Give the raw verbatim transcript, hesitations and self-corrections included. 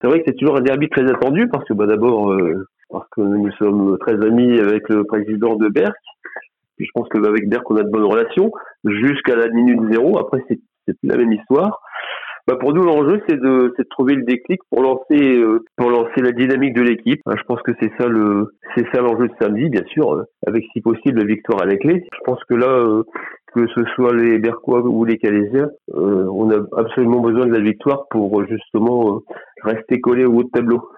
C'est vrai que c'est toujours un derby très attendu parce que bah, d'abord euh, parce que nous sommes très amis avec le président de Berck. Puis je pense qu'avec Berck on a de bonnes relations jusqu'à la minute zéro. Après c'est, c'est plus la même histoire. Bah pour nous l'enjeu c'est de, c'est de trouver le déclic pour lancer euh, pour lancer la dynamique de l'équipe. Hein, je pense que c'est ça le c'est ça l'enjeu de samedi, bien sûr, euh, avec si possible la victoire à la clé. Je pense que là euh, que ce soit les Berquois ou les Calaisiens, euh, on a absolument besoin de la victoire pour justement euh, rester collé au haut de tableau.